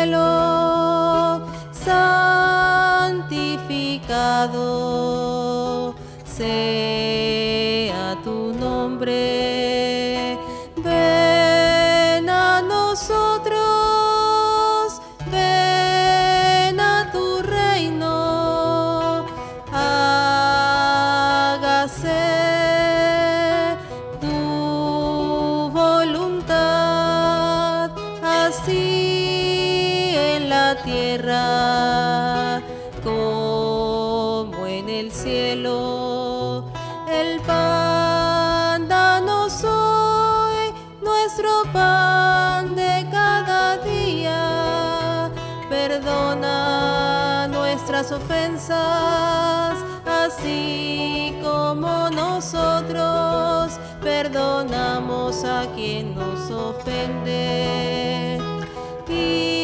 cielo, santificado sea tu nombre. Ven a nosotros, ven a tu reino, hágase tu voluntad, así en la tierra como en el cielo. El pan danos hoy, nuestro pan de cada día. Perdona nuestras ofensas, así como nosotros perdonamos a quien nos ofende. Y